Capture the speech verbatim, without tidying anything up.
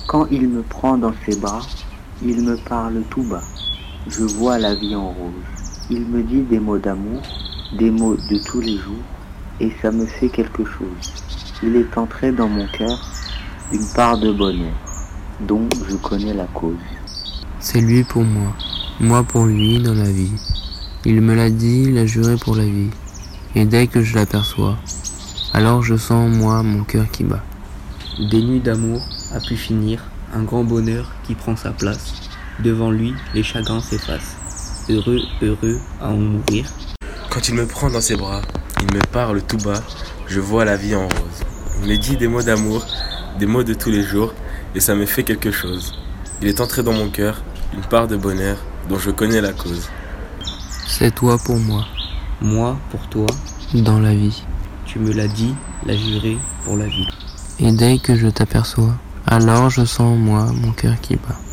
Quand il me prend dans ses bras, il me parle tout bas. Je vois la vie en rose. Il me dit des mots d'amour, des mots de tous les jours, et ça me fait quelque chose. Il est entré dans mon cœur une part de bonheur, dont je connais la cause. C'est lui pour moi, moi pour lui dans la vie. Il me l'a dit, il a juré pour la vie. Et dès que je l'aperçois, alors je sens en moi mon cœur qui bat. Des nuits d'amour a pu finir, un grand bonheur qui prend sa place. Devant lui, les chagrins s'effacent. Heureux, heureux à en mourir. Quand il me prend dans ses bras, il me parle tout bas, je vois la vie en rose. Il me dit des mots d'amour, des mots de tous les jours, et ça me fait quelque chose. Il est entré dans mon cœur, une part de bonheur dont je connais la cause. C'est toi pour moi, Moi pour toi, dans la vie. tu me l'as dit, l'as juré pour la vie. Et dès que je t'aperçois, alors je sens en moi mon cœur qui bat.